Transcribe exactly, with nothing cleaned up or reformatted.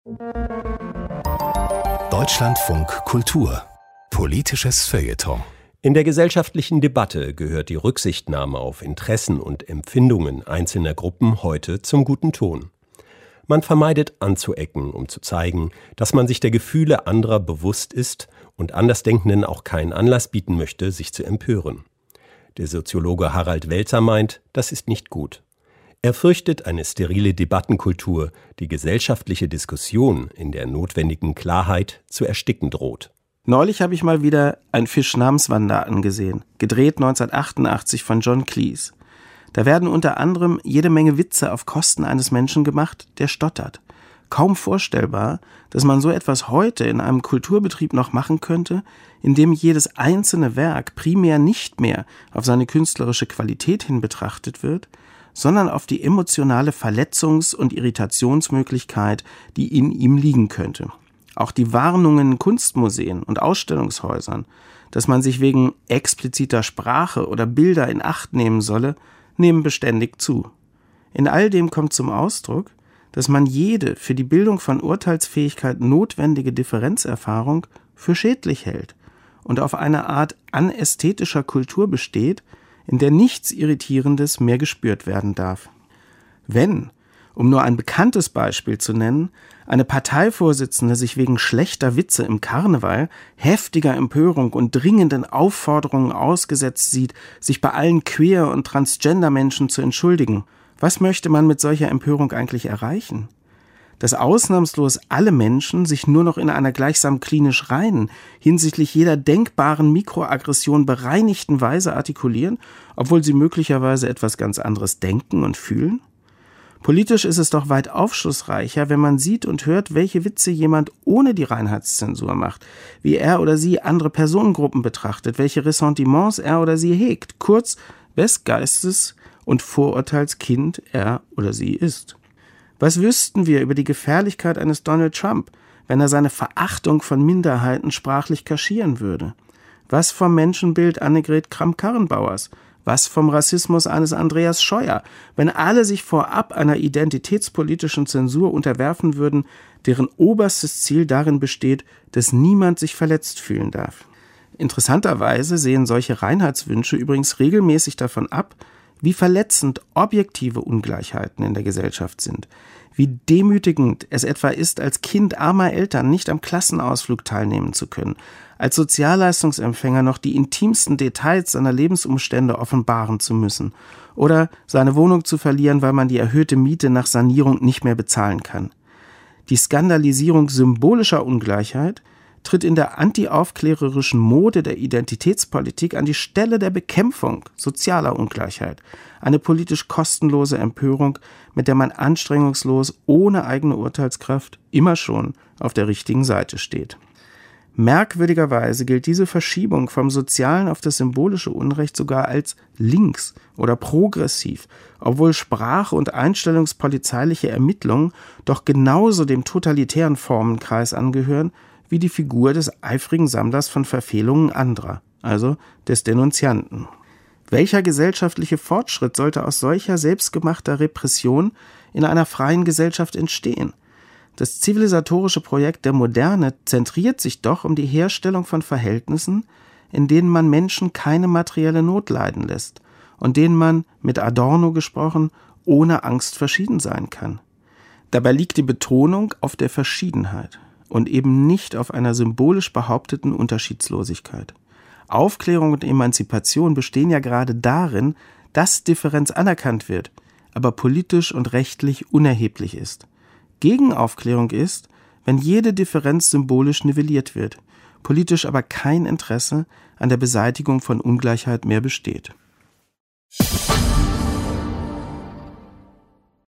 Deutschlandfunk Kultur. Politisches Feuilleton. In der gesellschaftlichen Debatte gehört die Rücksichtnahme auf Interessen und Empfindungen einzelner Gruppen heute zum guten Ton. Man vermeidet anzuecken, um zu zeigen, dass man sich der Gefühle anderer bewusst ist und Andersdenkenden auch keinen Anlass bieten möchte, sich zu empören. Der Soziologe Harald Welzer meint, das ist nicht gut. Er fürchtet eine sterile Debattenkultur, die gesellschaftliche Diskussion in der notwendigen Klarheit zu ersticken droht. Neulich habe ich mal wieder Ein Fisch namens Wanda angesehen, gedreht neunzehnhundertachtundachtzig von John Cleese. Da werden unter anderem jede Menge Witze auf Kosten eines Menschen gemacht, der stottert. Kaum vorstellbar, dass man so etwas heute in einem Kulturbetrieb noch machen könnte, in dem jedes einzelne Werk primär nicht mehr auf seine künstlerische Qualität hin betrachtet wird, sondern auf die emotionale Verletzungs- und Irritationsmöglichkeit, die in ihm liegen könnte. Auch die Warnungen in Kunstmuseen und Ausstellungshäusern, dass man sich wegen expliziter Sprache oder Bilder in Acht nehmen solle, nehmen beständig zu. In all dem kommt zum Ausdruck, dass man jede für die Bildung von Urteilsfähigkeit notwendige Differenzerfahrung für schädlich hält und auf eine Art anästhetischer Kultur besteht, in der nichts Irritierendes mehr gespürt werden darf. Wenn, um nur ein bekanntes Beispiel zu nennen, eine Parteivorsitzende sich wegen schlechter Witze im Karneval heftiger Empörung und dringenden Aufforderungen ausgesetzt sieht, sich bei allen Queer- und Transgender-Menschen zu entschuldigen, was möchte man mit solcher Empörung eigentlich erreichen? Dass ausnahmslos alle Menschen sich nur noch in einer gleichsam klinisch reinen, hinsichtlich jeder denkbaren Mikroaggression bereinigten Weise artikulieren, obwohl sie möglicherweise etwas ganz anderes denken und fühlen? Politisch ist es doch weit aufschlussreicher, wenn man sieht und hört, welche Witze jemand ohne die Reinheitszensur macht, wie er oder sie andere Personengruppen betrachtet, welche Ressentiments er oder sie hegt, kurz, wes Geistes und Vorurteilskind er oder sie ist. Was wüssten wir über die Gefährlichkeit eines Donald Trump, wenn er seine Verachtung von Minderheiten sprachlich kaschieren würde? Was vom Menschenbild Annegret Kramp-Karrenbauers? Was vom Rassismus eines Andreas Scheuer, wenn alle sich vorab einer identitätspolitischen Zensur unterwerfen würden, deren oberstes Ziel darin besteht, dass niemand sich verletzt fühlen darf? Interessanterweise sehen solche Reinheitswünsche übrigens regelmäßig davon ab, wie verletzend objektive Ungleichheiten in der Gesellschaft sind, wie demütigend es etwa ist, als Kind armer Eltern nicht am Klassenausflug teilnehmen zu können, als Sozialleistungsempfänger noch die intimsten Details seiner Lebensumstände offenbaren zu müssen oder seine Wohnung zu verlieren, weil man die erhöhte Miete nach Sanierung nicht mehr bezahlen kann. Die Skandalisierung symbolischer Ungleichheit tritt in der antiaufklärerischen Mode der Identitätspolitik an die Stelle der Bekämpfung sozialer Ungleichheit. Eine politisch kostenlose Empörung, mit der man anstrengungslos, ohne eigene Urteilskraft, immer schon auf der richtigen Seite steht. Merkwürdigerweise gilt diese Verschiebung vom sozialen auf das symbolische Unrecht sogar als links oder progressiv, obwohl Sprache und einstellungspolizeiliche Ermittlungen doch genauso dem totalitären Formenkreis angehören, wie die Figur des eifrigen Sammlers von Verfehlungen anderer, also des Denunzianten. Welcher gesellschaftliche Fortschritt sollte aus solcher selbstgemachter Repression in einer freien Gesellschaft entstehen? Das zivilisatorische Projekt der Moderne zentriert sich doch um die Herstellung von Verhältnissen, in denen man Menschen keine materielle Not leiden lässt und denen man, mit Adorno gesprochen, ohne Angst verschieden sein kann. Dabei liegt die Betonung auf der Verschiedenheit und eben nicht auf einer symbolisch behaupteten Unterschiedslosigkeit. Aufklärung und Emanzipation bestehen ja gerade darin, dass Differenz anerkannt wird, aber politisch und rechtlich unerheblich ist. Gegenaufklärung ist, wenn jede Differenz symbolisch nivelliert wird, politisch aber kein Interesse an der Beseitigung von Ungleichheit mehr besteht.